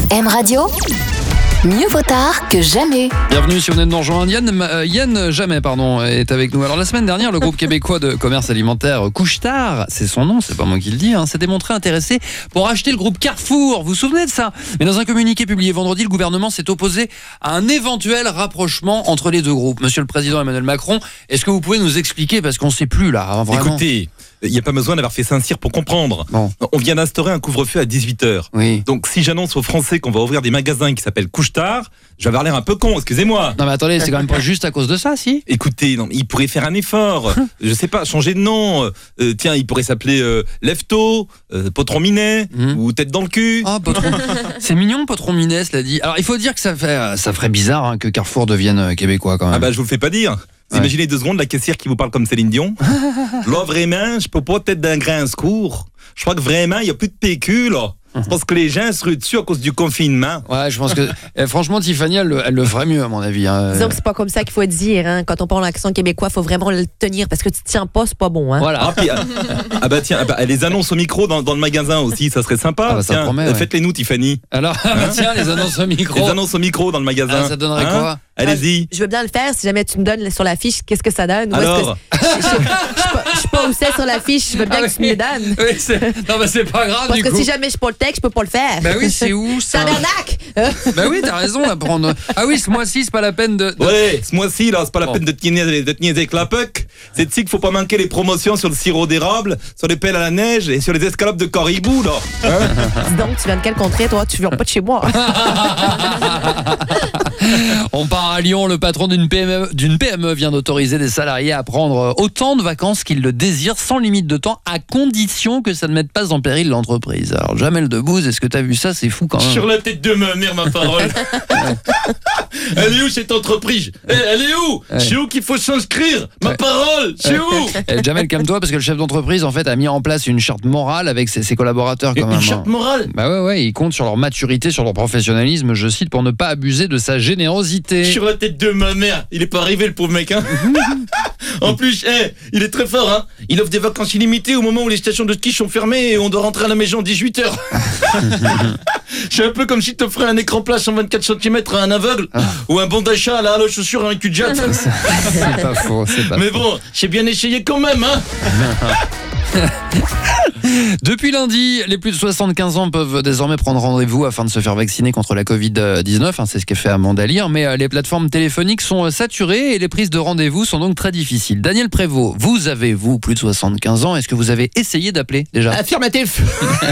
M Radio, mieux vaut tard que jamais. Bienvenue si vous venez de nous rejoindre. Yann Jamais est avec nous. Alors la semaine dernière, le groupe québécois de commerce alimentaire Couche-Tard, c'est son nom, c'est pas moi qui le dis, s'est démontré intéressé pour acheter le groupe Carrefour. Vous vous souvenez de ça? Mais dans un communiqué publié vendredi, le gouvernement s'est opposé à un éventuel rapprochement entre les deux groupes. Monsieur le Président Emmanuel Macron, est-ce que vous pouvez nous expliquer? Parce qu'on ne sait plus là, vraiment. Écoutez, il n'y a pas besoin d'avoir fait Saint-Cyr pour comprendre. Bon. On vient d'instaurer un couvre-feu à 18h. Oui. Donc si j'annonce aux Français qu'on va ouvrir des magasins qui s'appellent Couche-Tard, je vais avoir l'air un peu con, excusez-moi. Non mais attendez, c'est quand même pas juste à cause de ça, si? Écoutez, non, il pourrait faire un effort. Je sais pas, changer de nom. Tiens, il pourrait s'appeler Lefto, Potron Minet, ou Tête dans le cul. Ah, Potron. C'est mignon, Potron Minet, cela dit. Alors il faut dire que ça ferait bizarre que Carrefour devienne québécois quand même. Ah bah je vous le fais pas dire. Vous imaginez 2 secondes la caissière qui vous parle comme Céline Dion. Là vraiment, je peux pas être d'un grain secours. Je crois que vraiment il y a plus de PQ là. C'est parce que les gens se ruent dessus à cause du confinement. Ouais, je pense que franchement Tiffany elle le ferait mieux à mon avis. Disons que c'est pas comme ça qu'il faut dire. Quand on parle l'accent québécois, il faut vraiment le tenir parce que tu te tiens pas, c'est pas bon. Voilà. Les annonces au micro dans le magasin aussi, ça serait sympa. Ah bah, ça tiens, promet, ouais. Faites-les nous, Tiffany. Alors tiens, les annonces au micro. Les annonces au micro dans le magasin. Ça donnerait quoi? Allez-y. Je veux bien le faire. Si jamais tu me donnes sur l'affiche, qu'est-ce que ça donne? Alors? Je sais pas où c'est sur l'affiche. Je veux bien que tu me le donnes. Oui, non, mais c'est pas grave Parce du que coup. si jamais je suis pas le texte, je peux pas le faire. Bah oui, c'est où ça? Tabernacle! Bah oui, t'as raison à prendre. Ah oui, ce mois-ci, c'est pas la peine de... Ouais, ce mois-ci, là, c'est pas la peine de te niaiser avec la puck. C'est ici qu'il faut pas manquer les promotions sur le sirop d'érable, sur les pelles à la neige et sur les escalopes de caribou, là. Dis donc, tu viens de quel contrée, toi? Tu viens pas de chez moi. On part à Lyon, le patron d'une PME vient d'autoriser des salariés à prendre autant de vacances qu'ils le désirent sans limite de temps, à condition que ça ne mette pas en péril l'entreprise. Alors Jamel Debbouze, est-ce que t'as vu ça? C'est fou quand même. Sur la tête de ma mère, ma parole. Elle est où cette entreprise? Elle est où? C'est où qu'il faut s'inscrire? Ma parole, c'est où? Jamel, calme-toi parce que le chef d'entreprise en fait a mis en place une charte morale avec ses collaborateurs quand même. Une charte morale? Bah ouais, il compte sur leur maturité, sur leur professionnalisme, je cite, pour ne pas abuser de sa générosité. Sur la tête de ma mère, il est pas arrivé le pauvre mec, hein. En plus, il est très fort, hein. Il offre des vacances illimitées au moment où les stations de ski sont fermées et on doit rentrer à la maison à 18h. C'est un peu comme si t'offrais un écran plat 124 cm à un aveugle ou un bon d'achat à la halle aux chaussures à un cul de jatte. C'est pas faux, c'est pas Mais faux. bon, j'ai bien essayé quand même, hein. Depuis lundi, les plus de 75 ans peuvent désormais prendre rendez-vous afin de se faire vacciner contre la Covid-19. C'est ce qu'a fait Amanda Lear. Mais les plateformes téléphoniques sont saturées et les prises de rendez-vous sont donc très difficiles. Daniel Prévost, vous avez, plus de 75 ans. Est-ce que vous avez essayé d'appeler déjà? Affirmatif.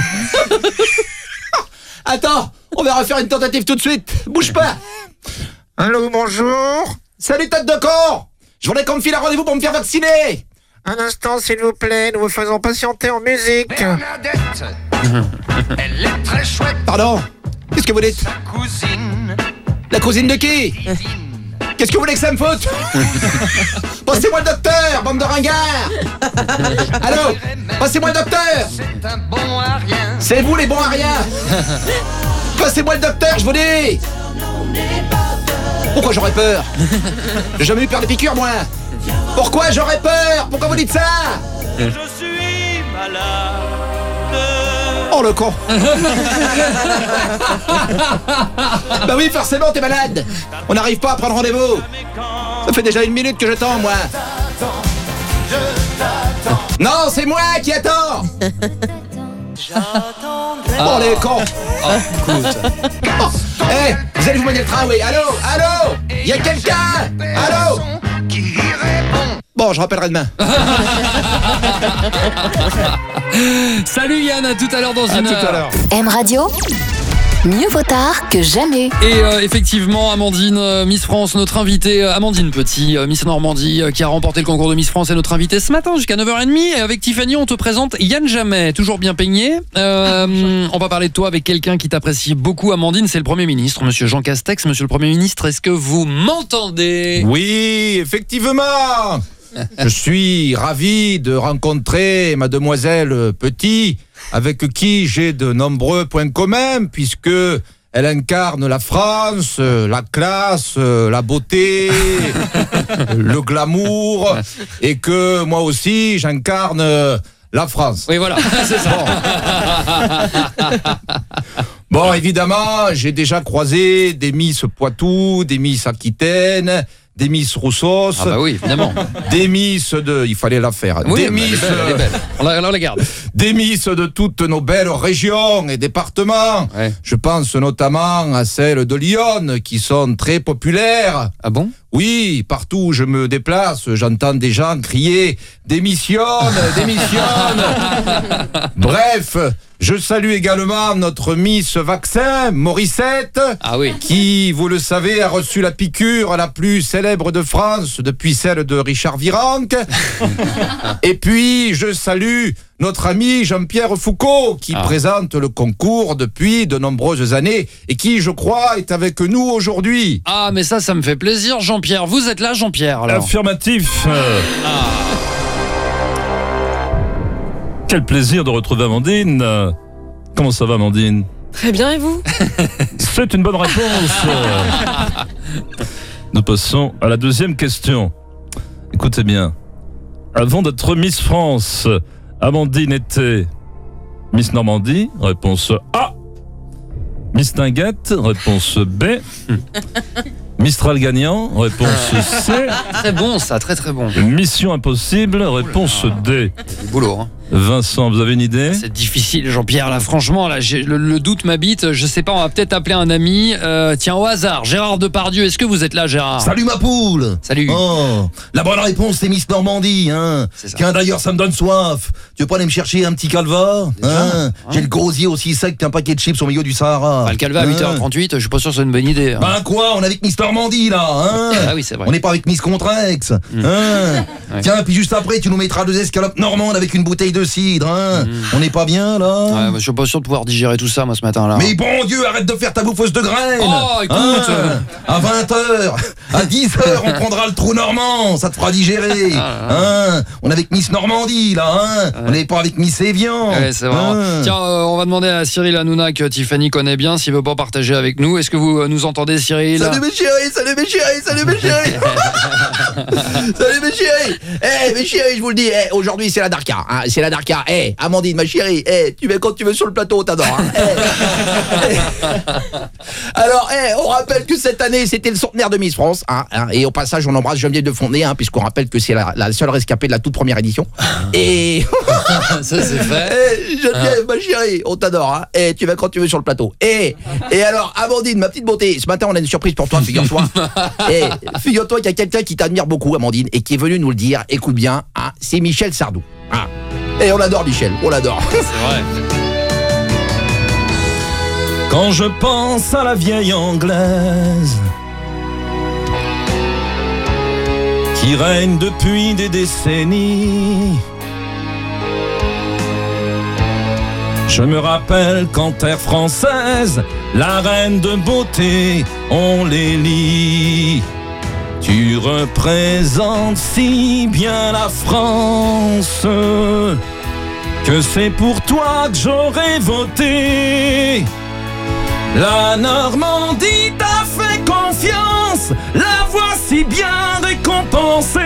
Attends, on va refaire une tentative tout de suite. Bouge pas. Allô, bonjour. Salut tête de con. Je voulais qu'on me file un rendez-vous pour me faire vacciner. Un instant, s'il vous plaît, nous vous faisons patienter en musique. Bernadette, elle est très chouette, Pardon. Qu'est-ce que vous dites? sa cousine La cousine de qui? Qu'est-ce que vous voulez que ça me foute? Passez-moi le docteur, bande de ringards. Allô? Passez-moi le docteur. c'est un bon à rien. C'est vous les bons à rien. Passez-moi le docteur, je vous dis. Pourquoi j'aurais peur? J'ai jamais eu peur des piqûres, moi. Pourquoi j'aurais peur? Pourquoi vous dites ça? Je suis malade. Oh le con. Bah oui, forcément t'es malade. On n'arrive pas à prendre rendez-vous. Ça fait déjà 1 minute que j'attends, moi. Non, c'est moi qui attends. Oh les cons. Vous allez vous manier le train, oui. Allô? Y a quelqu'un? Allô? Qui répond? Bon, je rappellerai demain. Salut Yann, à tout à l'heure dans une Tout heure. à l'heure. M Radio, mieux vaut tard que jamais. Et effectivement, Amandine, Miss France, notre invitée, Amandine Petit, Miss Normandie, qui a remporté le concours de Miss France, est notre invitée ce matin jusqu'à 9h30. Et avec Tiffany, on te présente Yann Jamais, toujours bien peigné. On va parler de toi avec quelqu'un qui t'apprécie beaucoup, Amandine, c'est le Premier ministre, Monsieur Jean Castex. Monsieur le Premier ministre, est-ce que vous m'entendez? Oui, effectivement. Je suis ravi de rencontrer mademoiselle Petit, avec qui j'ai de nombreux points communs, puisque elle incarne la France, la classe, la beauté, le glamour, et que moi aussi j'incarne la France. Oui, voilà, c'est ça. Bon, évidemment, j'ai déjà croisé des Miss Poitou, des Miss Aquitaine, des Miss Roussos. Ah bah oui, évidemment. Des Miss de... Il fallait la faire. Oui, des bah, Miss... elle est belle. On la garde. Des Miss de toutes nos belles régions et départements. Ouais. Je pense notamment à celles de Lyon, qui sont très populaires. Ah bon? Oui, partout où je me déplace, j'entends des gens crier « Démissionne, démissionne !» Bref, je salue également notre Miss Vaccin, Morissette, Ah oui. qui, vous le savez, a reçu la piqûre la plus célèbre de France depuis celle de Richard Virenque. Et puis, je salue notre ami Jean-Pierre Foucault, qui présente le concours depuis de nombreuses années et qui, je crois, est avec nous aujourd'hui. Ah, mais ça me fait plaisir, Jean-Pierre. Vous êtes là, Jean-Pierre, alors? Affirmatif. Quel plaisir de retrouver Amandine. Comment ça va, Amandine? Très bien, et vous? C'est une bonne réponse. Nous passons à la deuxième question. Écoutez bien. Avant d'être Miss France, Amandine était Miss Normandie, réponse A. Miss Tinguette, réponse B. Mistral gagnant, réponse C. Très bon, ça, très très bon. Mission impossible, réponse D. Du boulot, hein. Vincent, vous avez une idée? C'est difficile, Jean-Pierre, là, franchement, là, le doute m'habite. Je sais pas, on va peut-être appeler un ami. Tiens, au hasard, Gérard Depardieu, est-ce que vous êtes là, Gérard? Salut ma poule. Salut. Oh, la bonne réponse c'est Miss Normandie, hein. C'est ça. Tiens d'ailleurs ça me donne soif. Tu veux pas aller me chercher un petit calva, hein? J'ai le gosier aussi sec qu'un paquet de chips au milieu du Sahara. Bah, le calva à 8h38, je suis pas sûr que c'est une bonne idée. Hein. Ben quoi, on est avec Miss Normandie là, hein? Ah oui, c'est vrai. On n'est pas avec Miss Contrex, hein? Ouais. Tiens, puis juste après tu nous mettras 2 escalopes normandes avec une bouteille de cidre, hein? On n'est pas bien là? Ouais, bah, je suis pas sûr de pouvoir digérer tout ça, moi, ce matin-là. Mais bon Dieu, arrête de faire ta bouffeuse de graines. Oh, écoute. À 20h, à 10h, on prendra le trou normand, ça te fera digérer. Hein? On est avec Miss Normandie, là, hein? On n'est pas avec Miss Evian. Ouais, c'est vrai. Tiens, on va demander à Cyril Hanouna que Tiffany connaît bien, s'il veut pas partager avec nous. Est-ce que vous nous entendez, Cyril? Salut mes chéris, salut mes chéris, salut mes chéris. Salut mes chéris. Mes chéris, je vous le dis, aujourd'hui c'est la Darka, hein? C'est la Darka. Amandine, ma chérie, tu mets quand tu veux sur le plateau, t'adores. Hein? Alors, on rappelle que cette année, c'était le centenaire de Miss France, hein, et au passage, on embrasse Geneviève de Fontenay, hein, puisqu'on rappelle que c'est la seule rescapée de la toute première édition. Et Ça, c'est fait. Geneviève, ma chérie, on t'adore, hein. Tu vas quand tu veux sur le plateau. Et alors, Amandine, ma petite beauté, ce matin, on a une surprise pour toi, figure-toi. Figure-toi qu'il y a quelqu'un qui t'admire beaucoup, Amandine, et qui est venu nous le dire. Écoute bien, hein, c'est Michel Sardou. Hein. Et on l'adore, Michel, on l'adore. C'est vrai. Quand je pense à la vieille anglaise qui règne depuis des décennies, je me rappelle quand Air Française, la reine de beauté, on les lit. Tu représentes si bien la France que c'est pour toi que j'aurais voté. La Normandie t'a fait confiance, la voici bien récompensée.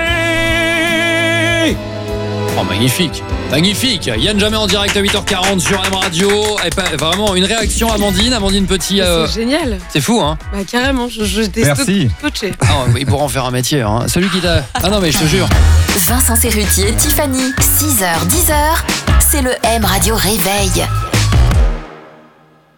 Oh, magnifique. Magnifique. Yann Jamais en direct à 8h40 sur M Radio. Et vraiment, une réaction, Amandine Petit. C'est génial. C'est fou, hein? Bah carrément, j'étais Merci. scotché. Ah, il pourra en faire un métier, hein. Celui qui t'a... Ah non, mais je te jure. Vincent Cerruti et Tiffany, 6h, 10h, c'est le M Radio Réveil.